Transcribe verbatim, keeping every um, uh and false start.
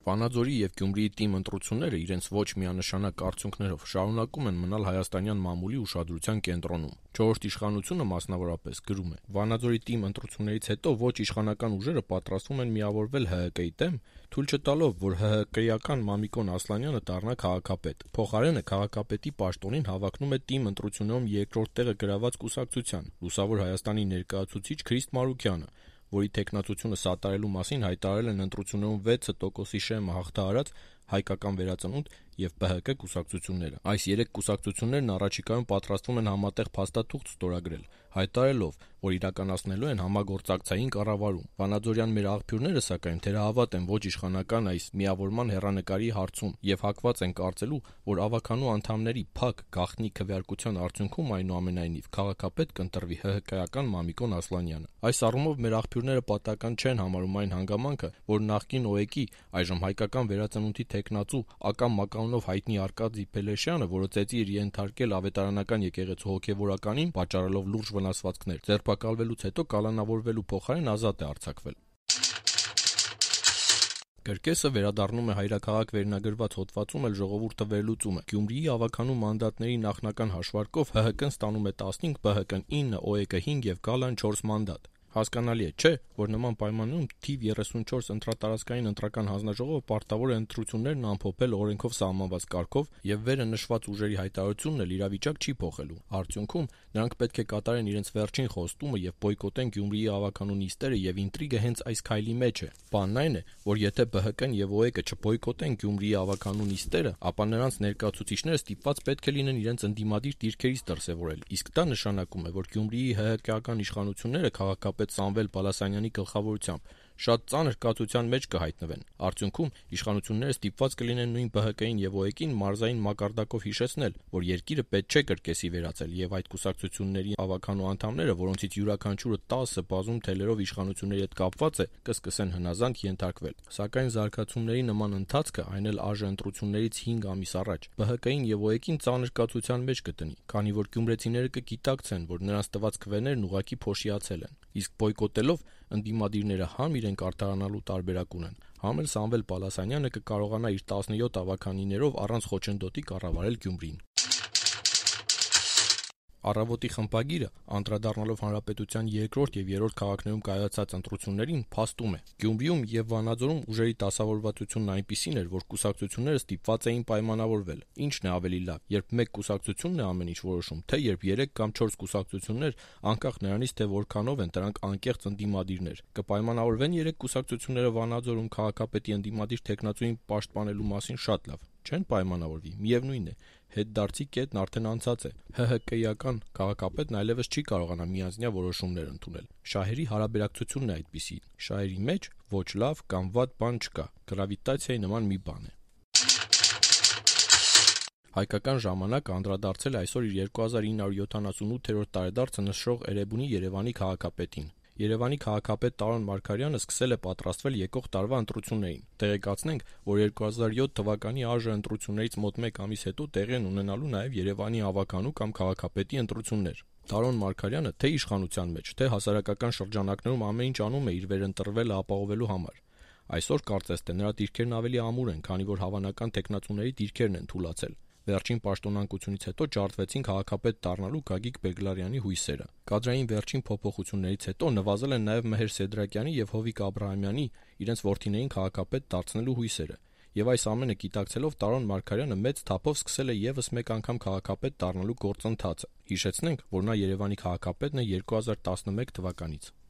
Վանաձորի և Գյումրիի թիմ ընտրությունները իրենց ոչ միանշանակ արդյունքներով շարունակում են մնալ հայաստանյան մամուլի ուշադրության կենտրոնում։ Չորրորդ իշխանությունը մասնավորապես գրում է. Վանաձորի թիմ ընտրություններից հետո ոչ իշխանական ուժերը պատրաստվում են միավորվել ՀՀԿ-ի դեմ, թույլ չտալով, որ ՀՀԿ-ական Մամիկոն Ասլանյանը դառնա քաղաքապետ։ Փոխարենը քաղաքապետի պաշտոնին հավակնում է թիմ ընտրություններում երկրորդ տեղը գրաված կուսակցության՝ Լուսավոր Հայաստանի ներկայացուցիչ Քրիստ Մարուքյանը, որի թեկնածությունը սատարելու մասին հայտարարել են ընտրություններում վեցը տոկոսի շեմը հաղթահարած Հայկական վերածնունդ և ԲՀԿ կուսակցությունները։ Այս երեք կուսակցություններն առաջիկայում պատրաստվում են համատեղ փաստաթուղթ ստորագրել, հայտարարելով, որ իրականացնելու են համագործակցային կառավարում։ Վանաձորյան մեր աղբյուրները, սակայն, թերահավատ են ոչ իշխանական այս միավորման հեռանկարի հարցում և հակված են կարծելու, որ ավականու անդամների փակ գաղտնի քվեարկության արդյունքում այնուամենայնիվ քաղաքապետ կընտրվի ՀՀԿ-ական Մամիկոն Ասլանյանը։ Այս առումով մեր աղբյուրները պատահական չեն համարում այն հանգամանքը, որ նախկին ՕԵԿ-ի, այժմ Հայկական վերածնունդի թեկնածու Ակամ Մակարոնով հայտնի Արկադի Փելեշյանը, որը ծեծի էր ենթարկել ավետարանական եկեղեցու հոգևորականին, պատճառելով լուրջ վնասվածքներ, ձերբակալվելուց հետո կալանավորվելու փոխարեն ազատ է արձակվել։ Կրկեսը վերադառնում է հայրաքաղաք վերնագրված հոդվածում էլ ժողովուրդը վերլուծում է. Գյումրիի ավականու մանդատների նախնական հաշվարկով ՀՀԿ-ն ստանում է տասնհինգ, ԲՀԿ-ն ինը, ՕԵԿ-ը հինգ և Գալան չորս մանդատ։ Հասկանալի է, չէ՞, որ նման պայմաններում թիվ երեսունչորս ընտրատարածքային ընտրական հանձնաժողովը պարտավոր է ընտրություններն ամփոփել օրենքով սահմանված կարգով, և վերը նշված ուժերի հայտարարությունն էլ իրավիճակ չի փոխելու։ Արդյունքում նրանք պետք է կատարեն իրենց վերջին խոստումը և բոյկոտեն Գյումրիի ավականու նիստերը, և ինտրիգը հենց այս քայլի մեջ է։ Բանն այն է, որ եթե ԲՀԿ-ն և ՕԵԿ-ը չբոյկոտեն Գյումրիի ավականու նիստերը, ապա նրանց ներկայացուցիչները ստիպված պետք է լինեն իրենց ընդդիմադիր դիրքերից դրսևորել, իսկ դա նշանակում է, որ Գյումրիի ՀՀԿ-ական իշխանությունները քաղաքապետ Սամվել Բալասանյանի գլխավորությամբ շատ ծանր կացության մեջ կհայտնվեն։ Արդյունքում իշխանությունները ստիպված կլինեն նույն ԲՀԿ-ին և ՕԵԿ-ին մարզային մակարդակով հիշեցնել, որ երկիրը պետք չէ կրկեսի վերածել, և այդ կուսակցությունների ավականու անդամները, որոնցից յուրաքանչյուրը տասը բազում թելերով իշխանությունների հետ կապված է, կսկսեն հնազանդ ենթարկվել։ Սակայն զարգացումների նման ընթացքը, այն էլ ԱԺ ընտրություններից հինգ ամիս առաջ, ԲՀԿ-ին և ՕԵԿ-ին ծանր կացության մեջ կդնի, քանի որ գյումրեցիները կգիտակցեն, որ նրանց տված քվեներն ուղղակի փոշիացել են։ Իսկ բոյկոտելով ընդդիմադիրները համ իրենք արդարանալու տարբերակ ունեն, համ էլ Սամվել Բալասանյանը կկարողանա իր տասնյոթ ավականիներով առանց խոչընդոտի կառավարել Գյումրին։ Առավոտի խմբագիրը, անդրադառնալով Հանրապետության երկրորդ և երրորդ քաղաքներում կայացած ընտրություններին, փաստում է. Գյումրիում և Վանաձորում ուժերի դասավորվածությունն այնպիսին էր, որ կուսակցությունները ստիպված էին պայմանավորվել։ Ինչն է ավելի լավ, երբ մեկ կուսակցությունն է ամեն ինչ որոշում, թե երբ երեք կամ չորս կուսակցություններ, անկախ նրանից, թե որքանով են դրանք անկեղծ ընդդիմադիրներ, կպայմանավորվեն երեք կուսակցությունները Վանաձորում քաղաքապետի ընդդիմադիր թեկնածուին պաշտպանելու մասին, շատ լավ, չեն պայմանավորվի, միևնույն է, հետդարձի կետն արդեն անցած է։ ՀՀԿ-ական քաղաքապետն այլևս չի կարողանա միանձնյա որոշումներ ընդունել։ Շահերի հարաբերակցությունն է այդպիսին։ Շահերի մեջ ոչ լավ կամ վատ բան չկա, գրավիտացիայի նման մի բան է։ Հայկական ժամանակը անդրադարձել է այսօր իր երկու հազար ինը հարյուր յոթանասունութերորդ տարեդարձը նշող Էրեբունի Երևանի քաղաքապետին։ Երևանի քաղաքապետ Տարոն Մարգարյանը սկսել է պատրաստվել եկող տարվա ընտրություններին։ Տեղեկացնենք, որ երկու հազար յոթ թվականի ԱԺ ընտրություններից մոտ մեկ ամիս հետո տեղի են ունենալու նաև Երևանի ավականու կամ քաղաքապետի ընտրություններ։ Տարոն Մարգարյանը թե իշխանության մեջ, թե հասարակական շրջանակներում ամեն ինչ անում է իր վերընտրվելը ապահովելու համար։ Այսօր կարծես թե նրա դիրքերն ավելի ամուր են, քանի որ հավանական թեկնածուների դիրքերն են թուլացել։ Վերջին պաշտոնանկությունից հետո ջարդվեցին քաղաքապետ դառնալու Գագիկ Բեգլարյանի հույսերը։ Կադրային վերջին փոփոխություններից հետո նվազել են նաև Մեհեր Սեդրակյանի և Հովիկ Աբրահամյանի իրենց որդիներին քաղաքապետ դարձնելու հույսերը։ Եվ այս ամենը գիտակցելով Տարոն Մարգարյանը մեծ թափով սկսել է ևս մեկ անգամ քաղաքապետ դառնալու գործընթացը։ Հիշեցնենք, որ նա Երևանի քաղաքապետն է երկու հազար տասնմեկ թվականից։